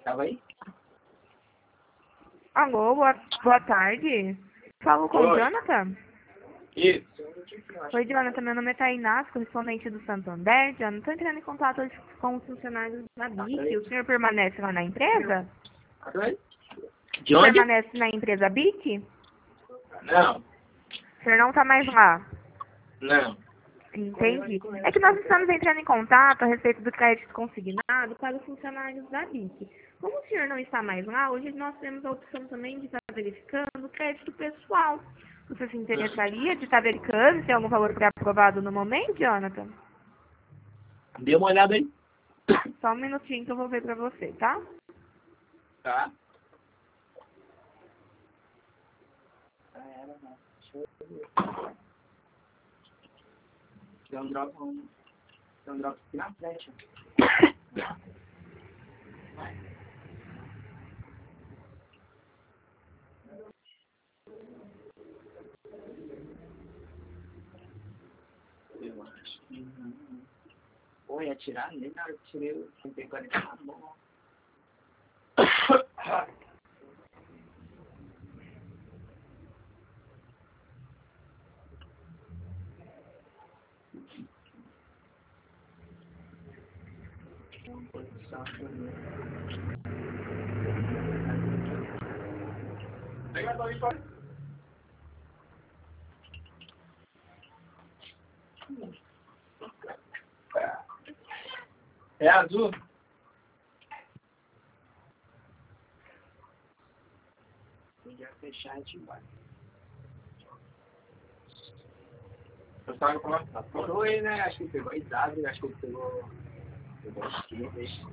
Tava aí? Alô, boa tarde. Falo com o Oi. Jonathan? Isso. Oi, Jonathan. Meu nome é Tainá, correspondente do Santander. Jonathan, estou entrando em contato hoje com os funcionários da BIC. O senhor permanece lá na empresa? De onde? Permanece na empresa BIC? Não. O senhor não está mais lá? Não. Entendi. É que nós estamos entrando em contato a respeito do crédito consignado para os funcionários da BIC. Como o senhor não está mais lá, hoje nós temos a opção também de estar verificando o crédito pessoal. Você se interessaria de estar verificando se tem algum valor pré-aprovado no momento, Jonathan? Dê uma olhada aí. Só um minutinho que eu vou ver para você, tá? Tá. Tem um drop aqui na frente. Eu acho que não. Pô, ia tirar nem na hora que tirei o 140 na mão. É azul? Podia fechar a gente vai. Eu tava com a por aí, né? Acho que pegou a idade, acho que pegou aqui, deixa.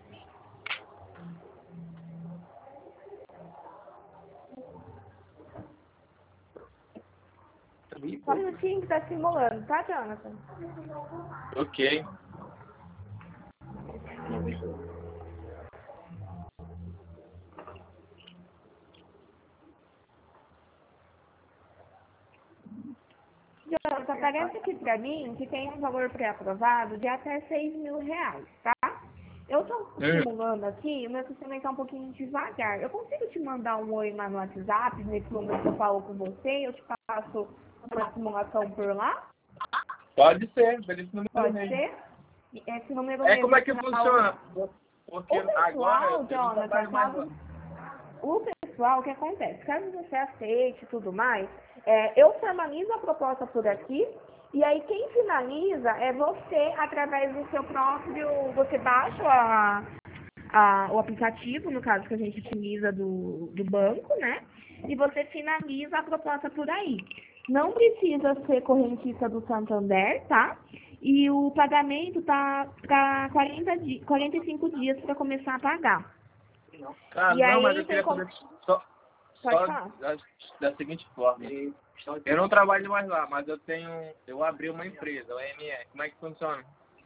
Só um minutinho que está simulando, tá, Jonathan? Ok. Jonathan, aparece aqui para mim que tem um valor pré-aprovado de até R$ 6.000, tá? Eu estou simulando aqui, o meu sistema está um pouquinho devagar. Eu consigo te mandar um oi lá no WhatsApp, nesse momento que eu falo com você, eu te passo uma simulação por lá? Pode ser, pelo esse número Pode mesmo. ser? Esse número É, mesmo. como é que funciona? Porque O agora pessoal, eu não Jonathan, trabalho mais lá. o pessoal, o que acontece? Caso você aceite e tudo mais, eu formalizo a proposta por aqui, e aí quem finaliza é você, através do seu próprio, você baixa o aplicativo, no caso que a gente utiliza do banco, né? E você finaliza a proposta por aí. Não precisa ser correntista do Santander, tá? E o pagamento tá para 45 dias para começar a pagar. Ah, E não, aí mas eu tem queria como... saber só Pode falar. da seguinte forma. Eu não trabalho mais lá, mas eu abri uma empresa, o ME. Como é que funciona?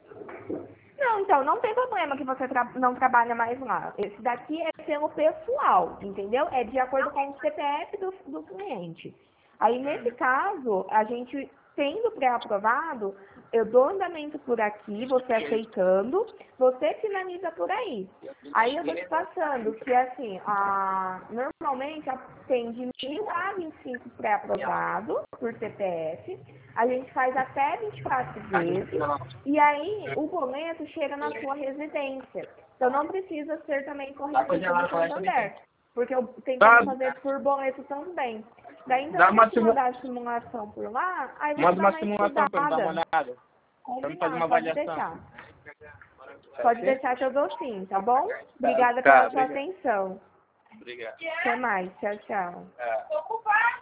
Não, então, não tem problema que você não trabalha mais lá. Esse daqui é pelo pessoal, entendeu? É de acordo com o CPF do cliente. Aí, nesse caso, a gente, tendo pré-aprovado, eu dou andamento por aqui, você aceitando, você finaliza por aí. Aí eu tô te passando que, assim, normalmente tem de 1.000 a 25 pré-aprovado por CPF, a gente faz até 24 vezes, e aí o boleto chega na sua residência. Então não precisa ser também correntista do Santander, porque eu tenho como fazer por boleto também. Daí então eu vou te mandar a simulação por lá, aí você Manda dá uma uma simulação pra eu dar uma estudada. olhada. Pra eu fazer uma Pode avaliação. deixar. Pode deixar que eu dou sim, tá bom? Obrigada Tá, pela sua obrigado. atenção. Obrigado. Até mais. Tchau, tchau. É.